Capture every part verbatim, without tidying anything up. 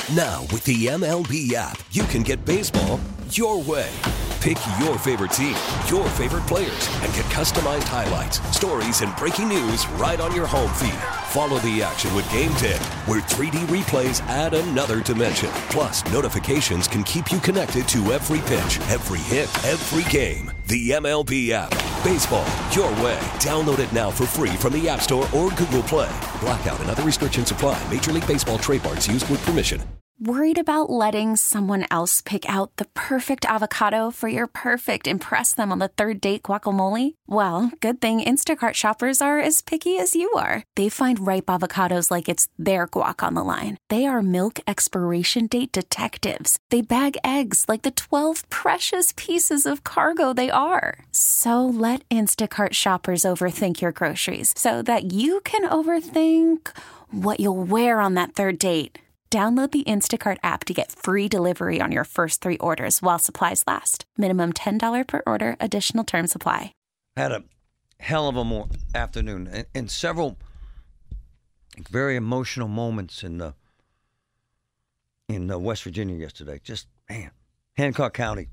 Now, with the M L B app, you can get baseball your way. Pick your favorite team, your favorite players, and get customized highlights, stories, and breaking news right on your home feed. Follow the action with Game ten, where three D replays add another dimension. Plus, notifications can keep you connected to every pitch, every hit, every game. The M L B app. Baseball your way. Download it now for free from the App Store or Google Play. Blackout and other restrictions apply. Major League Baseball trademarks used with permission. Worried about letting someone else pick out the perfect avocado for your perfect impress them on the third date guacamole? Well, good thing Instacart shoppers are as picky as you are. They find ripe avocados like it's their guac on the line. They are milk expiration date detectives. They bag eggs like the twelve precious pieces of cargo they are. So let Instacart shoppers overthink your groceries so that you can overthink what you'll wear on that third date. Download the Instacart app to get free delivery on your first three orders while supplies last. Minimum ten dollars per order. Additional terms apply. Had a hell of a mo- afternoon and, and several very emotional moments in the in uh, West Virginia yesterday. Just, man, Hancock County,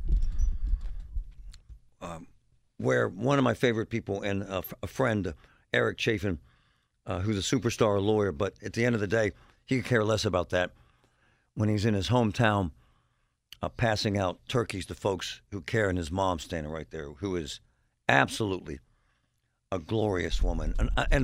um, where one of my favorite people and a, a friend, uh, Eric Chafin, uh, who's a superstar lawyer, but at the end of the day, he could care less about that when he's in his hometown uh, passing out turkeys to folks who care, and his mom standing right there, who is absolutely a glorious woman. And, and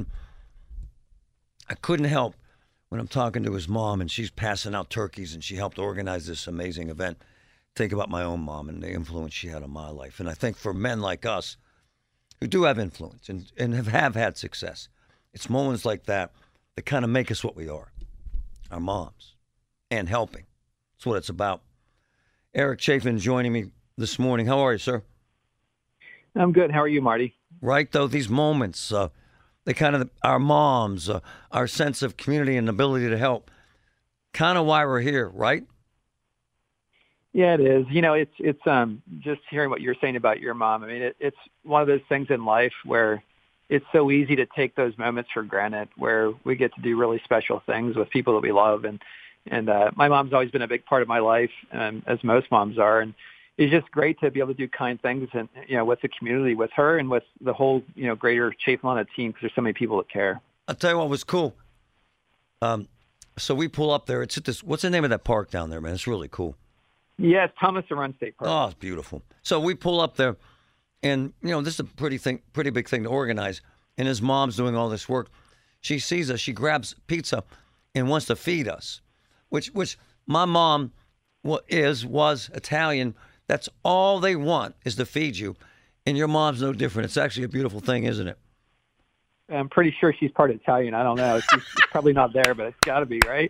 I couldn't help when I'm talking to his mom and she's passing out turkeys and she helped organize this amazing event, think about my own mom and the influence she had on my life. And I think for men like us who do have influence and, and have, have had success, it's moments like that that kind of make us what we are. Our moms, and helping. That's what it's about. Eric Chafin joining me this morning. How are you, sir? I'm good. How are you, Marty? Right, though, these moments, uh, they kind of, our moms, uh, our sense of community and ability to help, kind of why we're here, right? Yeah, it is. You know, it's, it's um, just hearing what you're saying about your mom. I mean, it, it's one of those things in life where it's so easy to take those moments for granted where we get to do really special things with people that we love. And, and uh, my mom's always been a big part of my life, um, as most moms are. And it's just great to be able to do kind things and, you know, with the community, with her and with the whole, you know, greater Chafin team, because there's so many people that care. I'll tell you what was cool. Um, so we pull up there. It's at this, what's the name of that park down there, man? It's really cool. Yeah, it's Thomas Arun State Park. Oh, it's beautiful. So we pull up there. And, you know, this is a pretty thing, pretty big thing to organize. And his mom's doing all this work. She sees us. She grabs pizza and wants to feed us, which which my mom is, was Italian. That's all they want is to feed you. And your mom's no different. It's actually a beautiful thing, isn't it? I'm pretty sure she's part Italian. I don't know. She's probably not there, but it's got to be, right?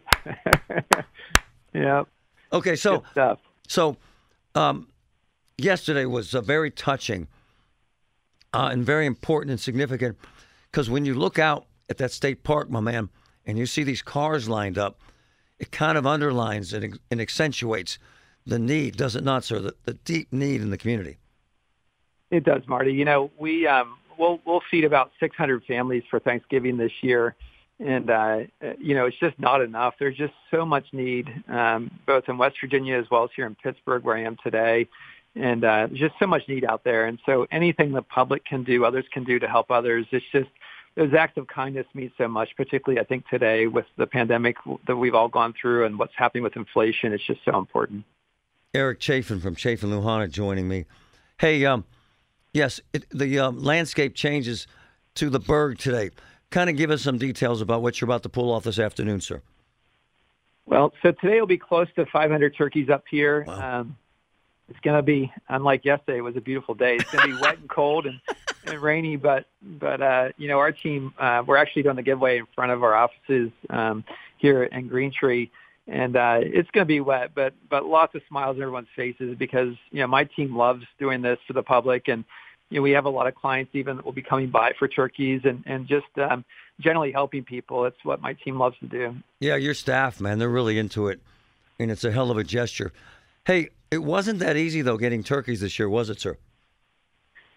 Yeah. Okay, so, so um, yesterday was uh, very touching. Uh, and very important and significant, because when you look out at that state park, my man, and you see these cars lined up, it kind of underlines and, and accentuates the need, does it not, sir? The, the deep need in the community. It does, Marty. You know, we um, we'll we'll feed about six hundred families for Thanksgiving this year, and uh, you know, it's just not enough. There's just so much need, um, both in West Virginia as well as here in Pittsburgh, where I am today. And uh, there's just so much need out there. And so anything the public can do, others can do to help others. It's just those acts of kindness mean so much, particularly I think today with the pandemic that we've all gone through and what's happening with inflation. It's just so important. Eric Chafin from Chafin Luhana joining me. Hey, um, yes, it, the um, landscape changes to the Berg today. Kind of give us some details about what you're about to pull off this afternoon, sir. Well, so today will be close to five hundred turkeys up here. Wow. Um, It's going to be, unlike yesterday, it was a beautiful day. It's going to be wet and cold and, and rainy, but, but uh, you know, our team, uh, we're actually doing the giveaway in front of our offices um, here in Green Tree, and uh, it's going to be wet, but, but lots of smiles on everyone's faces because, you know, my team loves doing this for the public, and, you know, we have a lot of clients even that will be coming by for turkeys and, and just um, generally helping people. It's what my team loves to do. Yeah, your staff, man, they're really into it, and it's a hell of a gesture. Hey, it wasn't that easy, though, getting turkeys this year, was it, sir?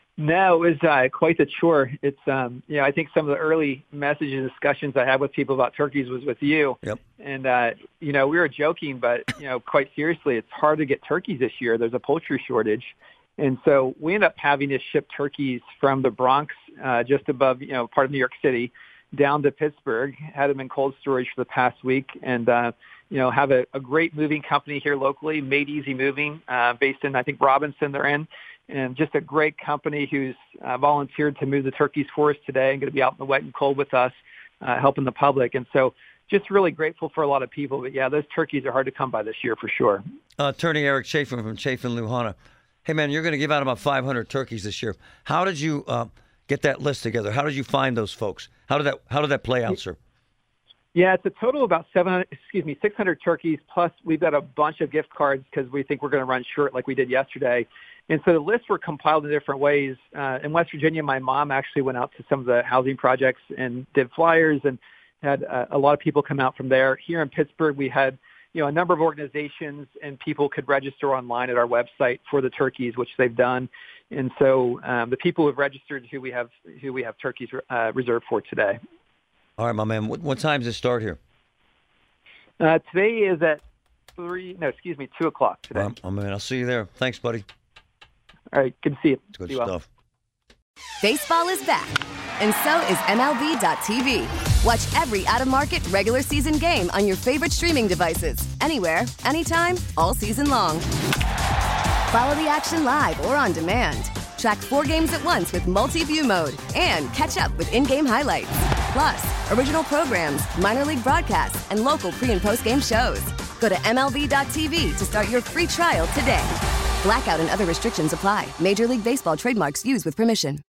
No, it was uh, quite the chore. It's, um, you know, I think some of the early messages and discussions I had with people about turkeys was with you. Yep. And, uh, you know, we were joking, but, you know, quite seriously, it's hard to get turkeys this year. There's a poultry shortage. And so we ended up having to ship turkeys from the Bronx, uh, just above, you know, part of New York City, down to Pittsburgh, had them in cold storage for the past week, and, uh, you know, have a, a great moving company here locally, Made Easy Moving, uh, based in, I think, Robinson they're in. And just a great company who's uh, volunteered to move the turkeys for us today and going to be out in the wet and cold with us, uh, helping the public. And so just really grateful for a lot of people. But, yeah, those turkeys are hard to come by this year for sure. Uh, Attorney Eric Chafin from Chafin Luhana. Hey, man, you're going to give out about five hundred turkeys this year. How did you uh, get that list together? How did you find those folks? How did that How did that play out, sir? Yeah, it's a total of about seven hundred, excuse me, six hundred turkeys, plus we've got a bunch of gift cards because we think we're going to run short like we did yesterday. And so the lists were compiled in different ways. Uh, in West Virginia, my mom actually went out to some of the housing projects and did flyers and had uh, a lot of people come out from there. Here in Pittsburgh, we had, you know, a number of organizations, and people could register online at our website for the turkeys, which they've done. And so um, the people who have registered, who we have, who we have turkeys uh, reserved for today. All right, my man. What, what time does it start here? Uh, today is at three. No, excuse me, two o'clock today. Um, oh man, I'll see you there. Thanks, buddy. All right, good to see you. It's good see you stuff. Well. Baseball is back, and so is M L B dot T V. Watch every out-of-market regular season game on your favorite streaming devices, anywhere, anytime, all season long. Follow the action live or on demand. Track four games at once with multi-view mode and catch up with in-game highlights. Plus, original programs, minor league broadcasts, and local pre- and post-game shows. Go to M L B dot T V to start your free trial today. Blackout and other restrictions apply. Major League Baseball trademarks used with permission.